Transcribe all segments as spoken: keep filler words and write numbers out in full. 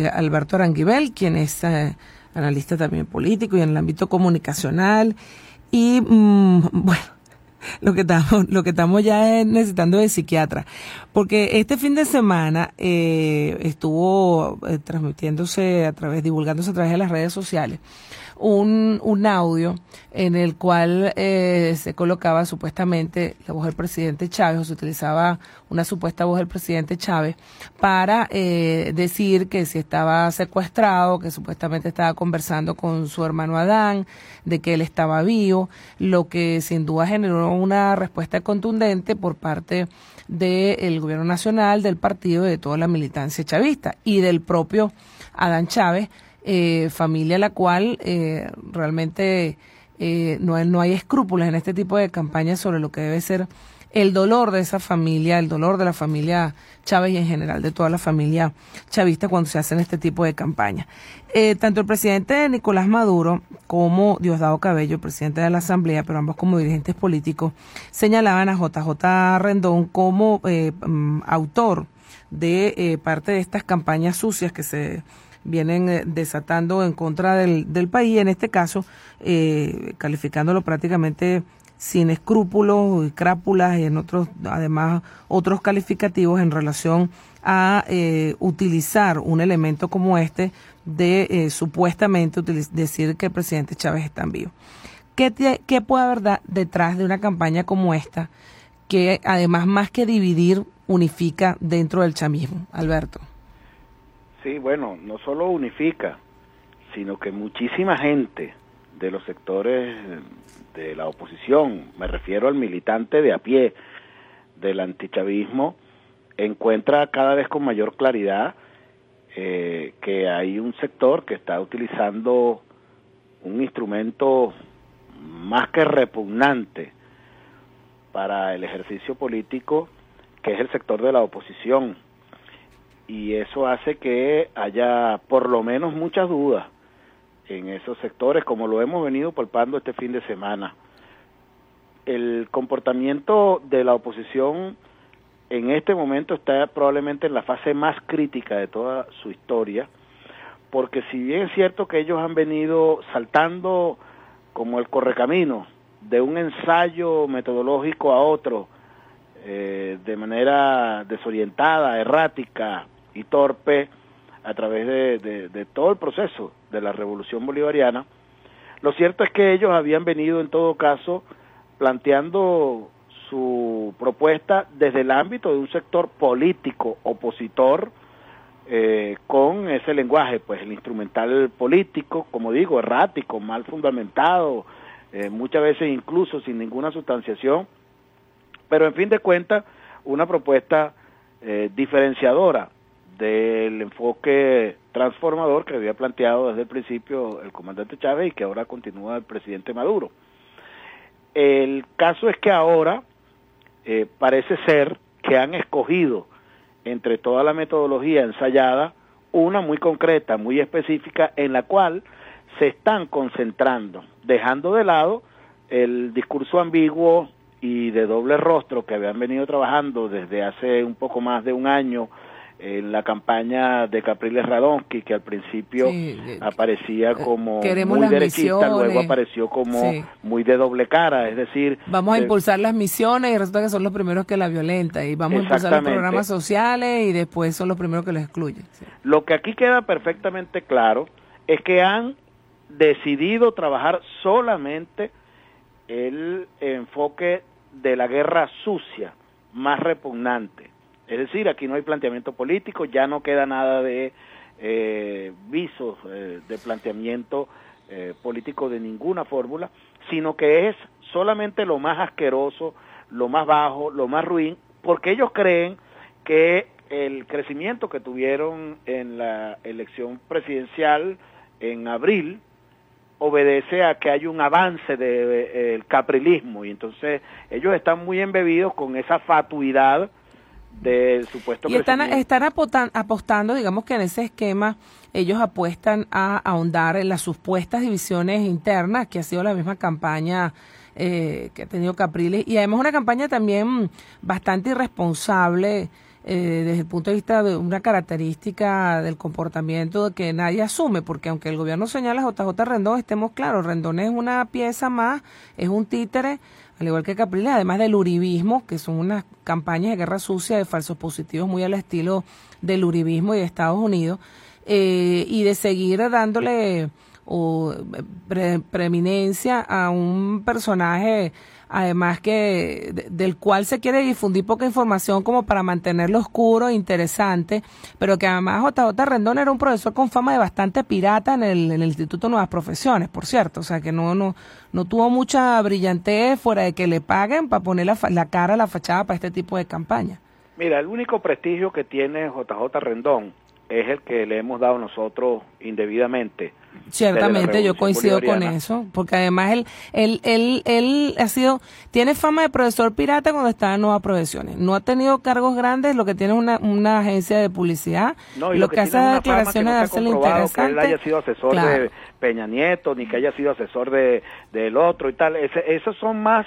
Alberto Aranguibel, quien es eh, analista también político y en el ámbito comunicacional. Y mmm, bueno, lo que estamos, lo que estamos ya es necesitando de psiquiatra, porque este fin de semana eh, estuvo eh, transmitiéndose a través, divulgándose a través de las redes sociales, un, un audio en el cual eh, se colocaba supuestamente la voz del presidente Chávez, o se utilizaba una supuesta voz del presidente Chávez para eh, decir que si estaba secuestrado, que supuestamente estaba conversando con su hermano Adán, de que él estaba vivo, lo que sin duda generó una respuesta contundente por parte del gobierno nacional, del partido y de toda la militancia chavista y del propio Adán Chávez, eh, familia la cual eh, realmente eh, no, no hay escrúpulos en este tipo de campañas sobre lo que debe ser el dolor de esa familia, el dolor de la familia Chávez y en general de toda la familia chavista cuando se hacen este tipo de campañas. Eh, tanto el presidente Nicolás Maduro como Diosdado Cabello, presidente de la Asamblea, pero ambos como dirigentes políticos, señalaban a J J Rendón como eh, um, autor de eh, parte de estas campañas sucias que se vienen eh, desatando en contra del, del país, en este caso eh, calificándolo prácticamente sin escrúpulos y crápulas y en otros, además, otros calificativos en relación a eh, utilizar un elemento como este de eh, supuestamente decir que el presidente Chávez está en vivo. ¿Qué, te, ¿Qué puede haber da, detrás de una campaña como esta que además más que dividir unifica dentro del chavismo, Alberto? Sí, bueno, no solo unifica, sino que muchísima gente de los sectores de la oposición, me refiero al militante de a pie del antichavismo, encuentra cada vez con mayor claridad eh, que hay un sector que está utilizando un instrumento más que repugnante para el ejercicio político, que es el sector de la oposición, y eso hace que haya por lo menos muchas dudas en esos sectores, como lo hemos venido palpando este fin de semana. El comportamiento de la oposición en este momento está probablemente en la fase más crítica de toda su historia, porque si bien es cierto que ellos han venido saltando como el correcamino de un ensayo metodológico a otro, eh, de manera desorientada, errática y torpe, a través de, de, de todo el proceso de la revolución bolivariana, lo cierto es que ellos habían venido en todo caso planteando su propuesta desde el ámbito de un sector político opositor, eh, con ese lenguaje, pues el instrumental político, como digo, errático, mal fundamentado, eh, muchas veces incluso sin ninguna sustanciación, pero en fin de cuentas una propuesta eh, diferenciadora del enfoque transformador que había planteado desde el principio el comandante Chávez y que ahora continúa el presidente Maduro. El caso es que ahora eh, parece ser que han escogido entre toda la metodología ensayada una muy concreta, muy específica, en la cual se están concentrando, dejando de lado el discurso ambiguo y de doble rostro que habían venido trabajando desde hace un poco más de un año en la campaña de Capriles Radonsky, que al principio sí, aparecía como muy derechista, luego apareció como sí. muy de doble cara, es decir... Vamos a impulsar las misiones y resulta que son los primeros que la violentan, y vamos a impulsar los programas sociales y después son los primeros que los excluyen. Sí. Lo que aquí queda perfectamente claro es que han decidido trabajar solamente el enfoque de la guerra sucia, más repugnante. Es decir, aquí no hay planteamiento político, ya no queda nada de eh, visos eh, de planteamiento eh, político de ninguna fórmula, sino que es solamente lo más asqueroso, lo más bajo, lo más ruin, porque ellos creen que el crecimiento que tuvieron en la elección presidencial en abril obedece a que hay un avance del de, eh, caprilismo, y entonces ellos están muy embebidos con esa fatuidad del supuesto y están, crecimiento. están apostan, apostando, digamos que en ese esquema ellos apuestan a ahondar en las supuestas divisiones internas, que ha sido la misma campaña eh, que ha tenido Capriles, y además una campaña también bastante irresponsable eh, desde el punto de vista de una característica del comportamiento que nadie asume, porque aunque el gobierno señala a J J Rendón, estemos claros, Rendón es una pieza más, es un títere, al igual que Capriles, además del uribismo, que son unas campañas de guerra sucia, de falsos positivos muy al estilo del uribismo y de Estados Unidos, eh, y de seguir dándole o pre, preeminencia a un personaje además que de, del cual se quiere difundir poca información como para mantenerlo oscuro e interesante, pero que además J J Rendón era un profesor con fama de bastante pirata en el, en el Instituto Nuevas Profesiones, por cierto, o sea que no no no tuvo mucha brillantez fuera de que le paguen para poner la, la cara a la fachada para este tipo de campaña. Mira, el único prestigio que tiene J J Rendón es el que le hemos dado nosotros indebidamente. Ciertamente, yo coincido con eso, porque además él, él, él, él ha sido, tiene fama de profesor pirata cuando estaba en Nuevas Profesiones. No ha tenido cargos grandes, lo que tiene es una, una agencia de publicidad. No, y lo, lo que, que hace es declaraciones de dársela interesante. Que él haya sido asesor claro. de Peña Nieto, ni que haya sido asesor de del otro y tal. Ese, esos son más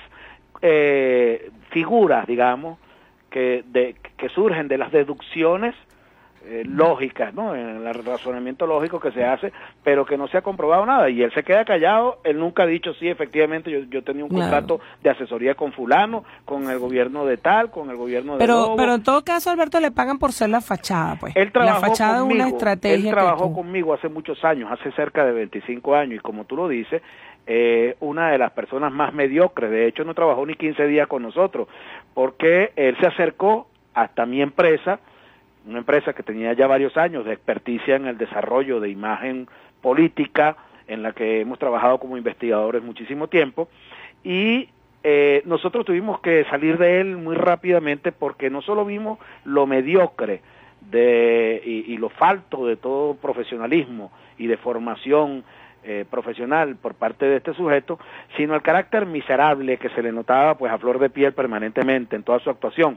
eh, figuras, digamos, que, de, que surgen de las deducciones Eh, lógicas, ¿no? En el razonamiento lógico que se hace, pero que no se ha comprobado nada, y él se queda callado. Él nunca ha dicho, sí, efectivamente, yo, yo tenía un contrato claro. de asesoría con fulano, con el gobierno de tal, con el gobierno de pero Lobo. Pero en todo caso, Alberto, le pagan por ser la fachada, pues. Él trabajó la fachada conmigo, es una estrategia. Él trabajó conmigo hace muchos años, hace cerca de veinticinco años, y como tú lo dices, eh, una de las personas más mediocres. De hecho, no trabajó ni quince días con nosotros, porque él se acercó hasta mi empresa, una empresa que tenía ya varios años de experticia en el desarrollo de imagen política, en la que hemos trabajado como investigadores muchísimo tiempo, y eh, nosotros tuvimos que salir de él muy rápidamente porque no solo vimos lo mediocre de y, y lo falto de todo profesionalismo y de formación eh, profesional por parte de este sujeto, sino el carácter miserable que se le notaba pues a flor de piel permanentemente en toda su actuación,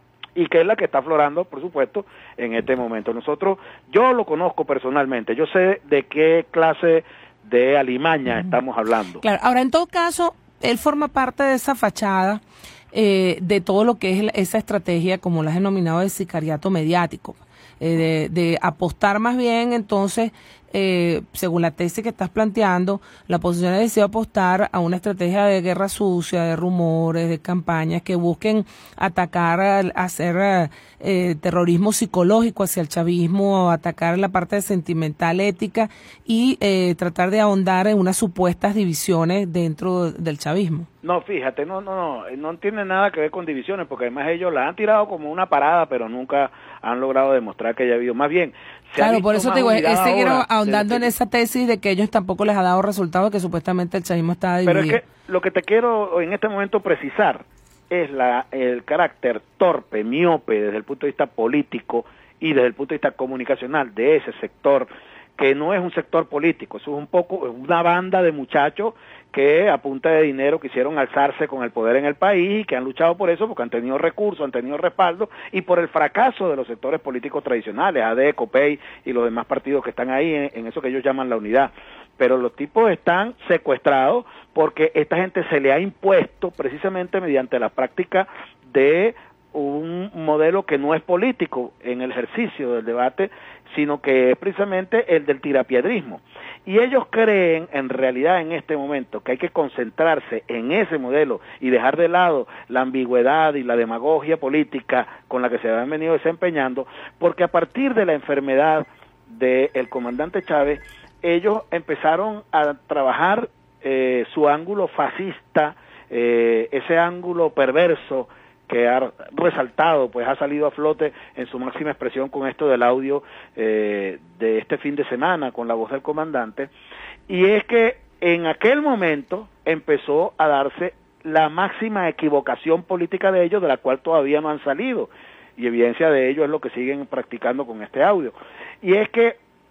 y que es la que está aflorando, por supuesto, en este momento. Nosotros, yo lo conozco personalmente, yo sé de qué clase de alimaña estamos hablando. Claro, ahora en todo caso, él forma parte de esa fachada, eh, de todo lo que es esa estrategia, como la has denominado, de sicariato mediático, eh, de, de apostar más bien, entonces, eh, según la tesis que estás planteando, la oposición ha decidido apostar a una estrategia de guerra sucia, de rumores, de campañas que busquen atacar, hacer eh, terrorismo psicológico hacia el chavismo, atacar la parte sentimental, ética, y eh, tratar de ahondar en unas supuestas divisiones dentro del chavismo. No, fíjate, no, no, no, no tiene nada que ver con divisiones, porque además ellos la han tirado como una parada, pero nunca han logrado demostrar que haya habido. Más bien, se claro, por eso te digo, es seguir ahondando en que... esa tesis de que ellos tampoco les ha dado resultados, que supuestamente el chavismo está dividido. Pero es que lo que te quiero en este momento precisar es la el carácter torpe, miope desde el punto de vista político y desde el punto de vista comunicacional de ese sector, que no es un sector político, eso es un poco una banda de muchachos que a punta de dinero quisieron alzarse con el poder en el país y que han luchado por eso porque han tenido recursos, han tenido respaldo, y por el fracaso de los sectores políticos tradicionales, A D, COPEI y los demás partidos que están ahí en, en eso que ellos llaman la unidad. Pero los tipos están secuestrados porque esta gente se le ha impuesto precisamente mediante la práctica de un modelo que no es político en el ejercicio del debate, sino que es precisamente el del tirapiedrismo. Y ellos creen, en realidad en este momento, que hay que concentrarse en ese modelo y dejar de lado la ambigüedad y la demagogia política con la que se han venido desempeñando, porque a partir de la enfermedad del comandante Chávez, ellos empezaron a trabajar eh, su ángulo fascista, eh, ese ángulo perverso que ha resaltado, pues ha salido a flote en su máxima expresión con esto del audio eh, de este fin de semana con la voz del comandante, y es que en aquel momento empezó a darse la máxima equivocación política de ellos, de la cual todavía no han salido, y evidencia de ello es lo que siguen practicando con este audio, y es que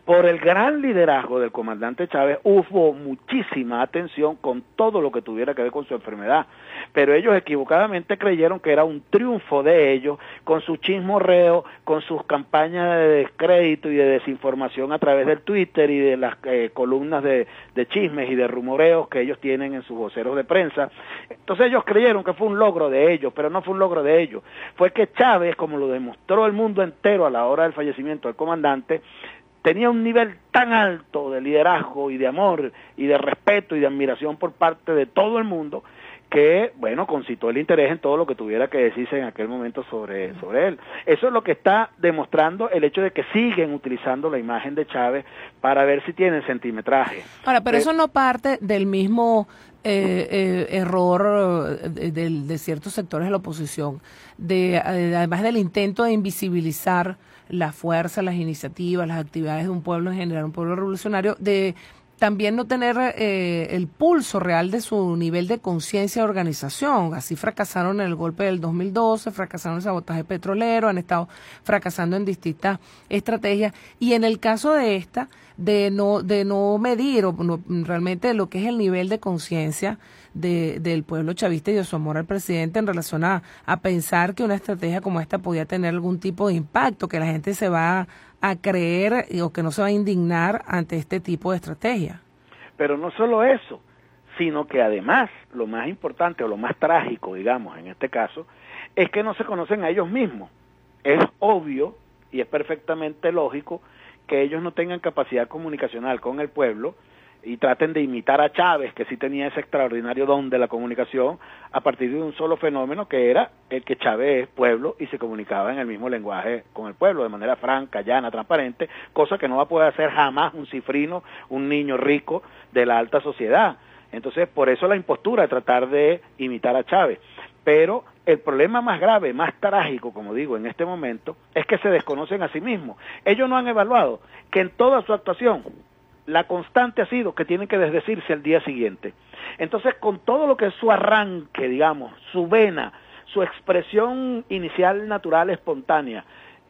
por el gran liderazgo del comandante Chávez, hubo muchísima atención con todo lo que tuviera que ver con su enfermedad, pero ellos equivocadamente creyeron que era un triunfo de ellos, con su chismorreo, con sus campañas de descrédito y de desinformación a través del Twitter y de las eh, columnas de, de chismes y de rumoreos que ellos tienen en sus voceros de prensa. Entonces ellos creyeron que fue un logro de ellos, pero no fue un logro de ellos, fue que Chávez, como lo demostró el mundo entero a la hora del fallecimiento del comandante, tenía un nivel tan alto de liderazgo y de amor y de respeto y de admiración por parte de todo el mundo que, bueno, concitó el interés en todo lo que tuviera que decirse en aquel momento sobre, sobre él. Eso es lo que está demostrando el hecho de que siguen utilizando la imagen de Chávez para ver si tienen centimetraje. Ahora, pero eh, eso no parte del mismo eh, eh, error de, de, de ciertos sectores de la oposición, de, de además del intento de invisibilizar la fuerza, las iniciativas, las actividades de un pueblo en general, un pueblo revolucionario, de también no tener eh, el pulso real de su nivel de conciencia de organización. Así fracasaron en el golpe del dos mil doce, fracasaron en el sabotaje petrolero, han estado fracasando en distintas estrategias. Y en el caso de esta, de no de no medir o no, realmente lo que es el nivel de conciencia de, del pueblo chavista y de su amor al presidente en relación a, a pensar que una estrategia como esta podía tener algún tipo de impacto, que la gente se va a creer o que no se va a indignar ante este tipo de estrategia. Pero no solo eso, sino que además lo más importante o lo más trágico, digamos, en este caso, es que no se conocen a ellos mismos. Es obvio y es perfectamente lógico que ellos no tengan capacidad comunicacional con el pueblo y traten de imitar a Chávez, que sí tenía ese extraordinario don de la comunicación, a partir de un solo fenómeno que era el que Chávez es pueblo y se comunicaba en el mismo lenguaje con el pueblo, de manera franca, llana, transparente, cosa que no va a poder hacer jamás un cifrino, un niño rico de la alta sociedad. Entonces, por eso la impostura de tratar de imitar a Chávez. Pero el problema más grave, más trágico, como digo, en este momento, es que se desconocen a sí mismos. Ellos no han evaluado que en toda su actuación la constante ha sido que tienen que desdecirse al día siguiente. Entonces, con todo lo que es su arranque, digamos, su vena, su expresión inicial natural, espontánea,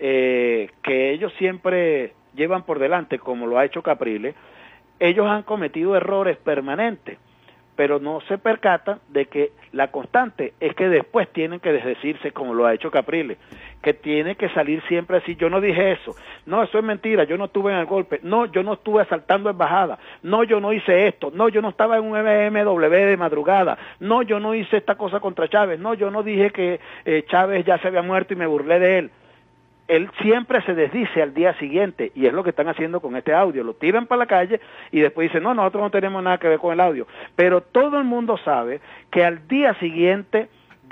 eh, que ellos siempre llevan por delante, como lo ha hecho Capriles, ellos han cometido errores permanentes, pero no se percatan de que la constante es que después tienen que desdecirse, como lo ha hecho Capriles, que tiene que salir siempre así: yo no dije eso, no, eso es mentira, yo no estuve en el golpe, no, yo no estuve asaltando embajada, no, yo no hice esto, no, yo no estaba en un B M W de madrugada, no, yo no hice esta cosa contra Chávez, no, yo no dije que eh, Chávez ya se había muerto y me burlé de él. Él siempre se desdice al día siguiente, y es lo que están haciendo con este audio. Lo tiran para la calle y después dicen, no, nosotros no tenemos nada que ver con el audio. Pero todo el mundo sabe que al día siguiente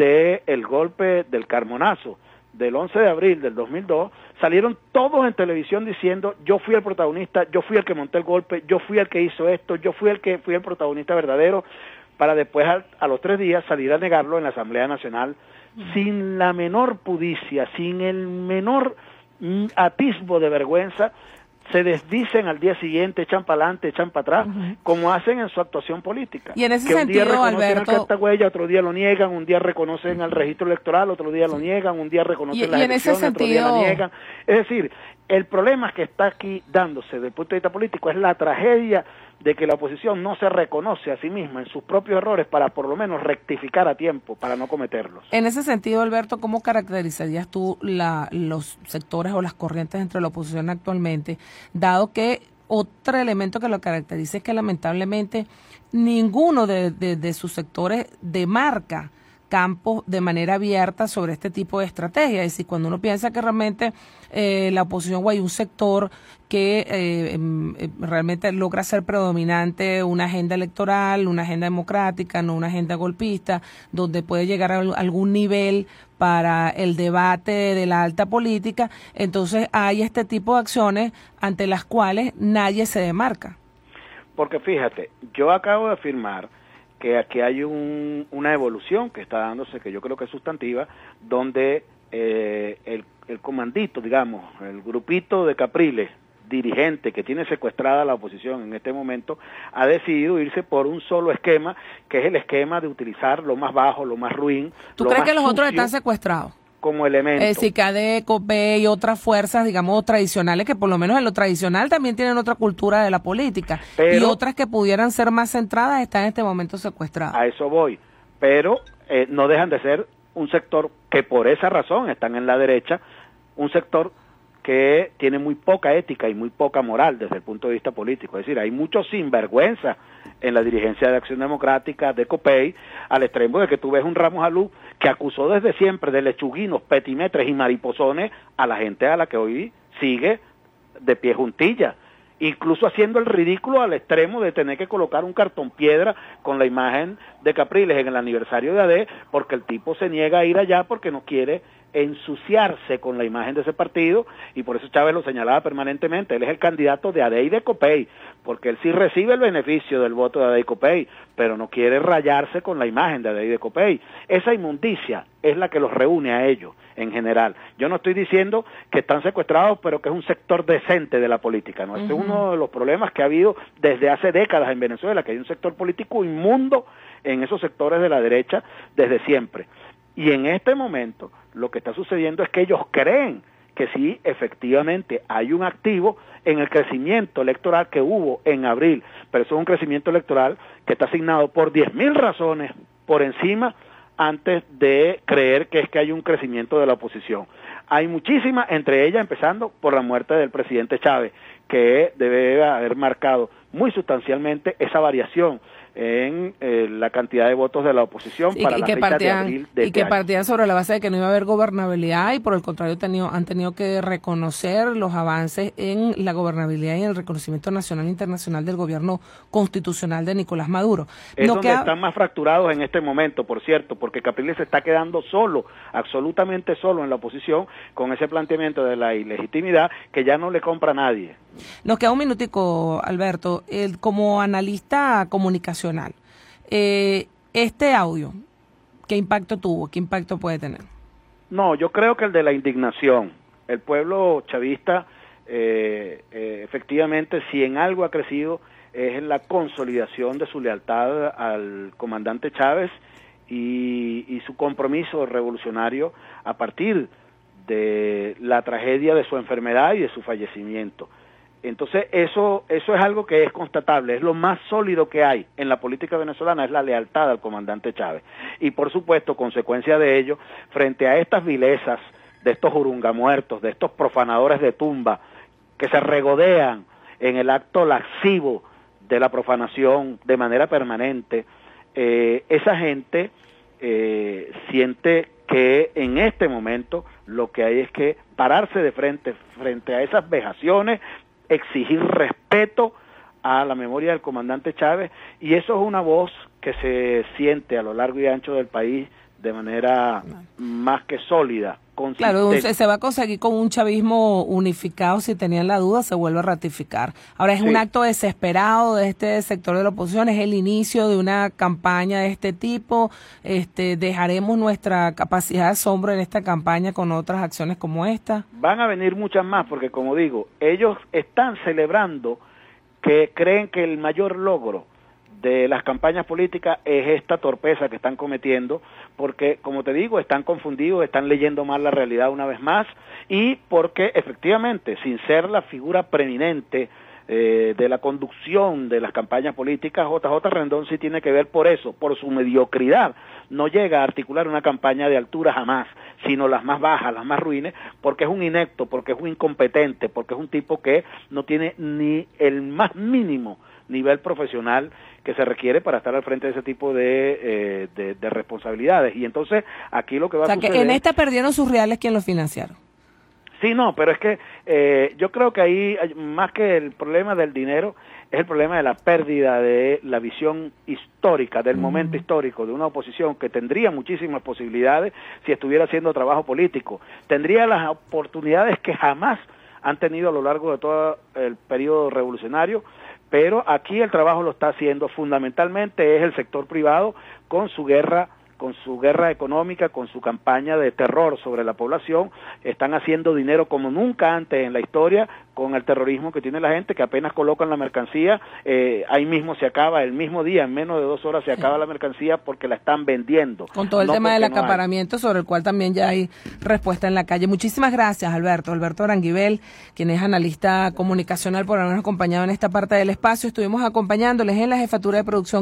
del golpe del Carmonazo, del once de abril del dos mil dos, salieron todos en televisión diciendo, yo fui el protagonista, yo fui el que monté el golpe, yo fui el que hizo esto, yo fui el que fui el protagonista verdadero, para después a, a los tres días salir a negarlo en la Asamblea Nacional, sin la menor pudicia, sin el menor atisbo de vergüenza. Se desdicen al día siguiente, echan para adelante, echan para atrás, uh-huh, como hacen en su actuación política. Y en ese que sentido, un día reconocen Alberto, el cartagüeya, otro día lo niegan, un día reconocen al registro electoral, otro día lo niegan, un día reconocen y, las y en elecciones, ese sentido... otro día la niegan. Es decir, el problema que está aquí dándose desde el punto de vista político es la tragedia de que la oposición no se reconoce a sí misma en sus propios errores para por lo menos rectificar a tiempo, para no cometerlos. En ese sentido, Alberto, ¿cómo caracterizarías tú la, los sectores o las corrientes entre la oposición actualmente, dado que otro elemento que lo caracteriza es que lamentablemente ninguno de, de, de sus sectores demarca campos de manera abierta sobre este tipo de estrategia? Es decir, cuando uno piensa que realmente eh, la oposición o hay un sector que eh, eh, realmente logra ser predominante una agenda electoral, una agenda democrática, no una agenda golpista, donde puede llegar a algún nivel para el debate de la alta política, entonces hay este tipo de acciones ante las cuales nadie se demarca. Porque fíjate, yo acabo de afirmar que aquí hay un, una evolución que está dándose, que yo creo que es sustantiva, donde eh, el, el comandito, digamos, el grupito de Capriles, dirigente que tiene secuestrada la oposición en este momento, ha decidido irse por un solo esquema, que es el esquema de utilizar lo más bajo, lo más ruin. ¿Tú lo crees más que los sucio. otros están secuestrados? como elemento. Es decir, C A D E, COPEI y otras fuerzas, digamos, tradicionales, que por lo menos en lo tradicional también tienen otra cultura de la política. Pero, y otras que pudieran ser más centradas están en este momento secuestradas. A eso voy. Pero eh, no dejan de ser un sector que por esa razón están en la derecha, un sector que tiene muy poca ética y muy poca moral desde el punto de vista político. Es decir, hay mucho sinvergüenza en la dirigencia de Acción Democrática, de COPEI, al extremo de que tú ves un Ramos Alú que acusó desde siempre de lechuguinos, petimetres y mariposones a la gente a la que hoy sigue de pie juntilla, incluso haciendo el ridículo al extremo de tener que colocar un cartón piedra con la imagen de Capriles en el aniversario de A D, porque el tipo se niega a ir allá porque no quiere ensuciarse con la imagen de ese partido, y por eso Chávez lo señalaba permanentemente. Él es el candidato de A D y de COPEI, porque él sí recibe el beneficio del voto de A D y COPEI, pero no quiere rayarse con la imagen de A D y de COPEI. Esa inmundicia es la que los reúne a ellos en general. Yo no estoy diciendo que están secuestrados, pero que es un sector decente de la política, ¿no? Uh-huh. Este es uno de los problemas que ha habido desde hace décadas en Venezuela, que hay un sector político inmundo en esos sectores de la derecha desde siempre. Y en este momento lo que está sucediendo es que ellos creen que sí, efectivamente, hay un activo en el crecimiento electoral que hubo en abril, pero eso es un crecimiento electoral que está asignado por diez mil razones por encima antes de creer que es que hay un crecimiento de la oposición. Hay muchísimas, entre ellas empezando por la muerte del presidente Chávez, que debe haber marcado muy sustancialmente esa variación en eh, la cantidad de votos de la oposición sí, para y la que fecha partían, de abril de y este que año. partían sobre la base de que no iba a haber gobernabilidad y por el contrario tenido, han tenido que reconocer los avances en la gobernabilidad y en el reconocimiento nacional e internacional del gobierno constitucional de Nicolás Maduro. Es no donde queda... están más fracturados en este momento, por cierto, porque Capriles se está quedando solo, absolutamente solo en la oposición, con ese planteamiento de la ilegitimidad que ya no le compra a nadie. Nos queda un minutico, Alberto. El, como analista comunicacional, eh, este audio, ¿qué impacto tuvo? ¿Qué impacto puede tener? No, yo creo que el de la indignación. El pueblo chavista, eh, eh, efectivamente, si en algo ha crecido, es en la consolidación de su lealtad al comandante Chávez y, y su compromiso revolucionario a partir de la tragedia de su enfermedad y de su fallecimiento. Entonces eso eso es algo que es constatable, es lo más sólido que hay en la política venezolana, es la lealtad al comandante Chávez. Y por supuesto, consecuencia de ello, frente a estas vilezas de estos jurungamuertos, de estos profanadores de tumba, que se regodean en el acto lascivo de la profanación de manera permanente, eh, esa gente eh, siente que en este momento lo que hay es que pararse de frente frente a esas vejaciones, exigir respeto a la memoria del comandante Chávez, y eso es una voz que se siente a lo largo y ancho del país de manera más que sólida, consistente. Claro, se, se va a conseguir con un chavismo unificado, si tenían la duda, se vuelve a ratificar. Ahora, es sí. un acto desesperado de este sector de la oposición, es el inicio de una campaña de este tipo, este, dejaremos nuestra capacidad de asombro en esta campaña con otras acciones como esta. Van a venir muchas más, porque como digo, ellos están celebrando que creen que el mayor logro de las campañas políticas es esta torpeza que están cometiendo, porque, como te digo, están confundidos, están leyendo mal la realidad una vez más, y porque, efectivamente, sin ser la figura preeminente eh, de la conducción de las campañas políticas, J J Rendón sí tiene que ver por eso, por su mediocridad. No llega a articular una campaña de altura jamás, sino las más bajas, las más ruines, porque es un inepto, porque es un incompetente, porque es un tipo que no tiene ni el más mínimo nivel profesional que se requiere para estar al frente de ese tipo de, eh, de, de responsabilidades. Y entonces aquí lo que va o sea, a suceder... que en esta perdieron sus reales quien los financiaron. Sí, no, pero es que eh, yo creo que ahí, más que el problema del dinero, es el problema de la pérdida de la visión histórica, del mm. momento histórico de una oposición que tendría muchísimas posibilidades si estuviera haciendo trabajo político. Tendría las oportunidades que jamás han tenido a lo largo de todo el periodo revolucionario, pero aquí el trabajo lo está haciendo fundamentalmente es el sector privado con su guerra con su guerra económica, con su campaña de terror sobre la población, están haciendo dinero como nunca antes en la historia con el terrorismo que tiene la gente, que apenas colocan la mercancía, eh, ahí mismo se acaba, el mismo día, en menos de dos horas se acaba la mercancía porque la están vendiendo. Con todo el no tema del no acaparamiento, hay. Sobre el cual también ya hay respuesta en la calle. Muchísimas gracias, Alberto. Alberto Aranguibel, quien es analista comunicacional, por habernos acompañado en esta parte del espacio. Estuvimos acompañándoles en la jefatura de producción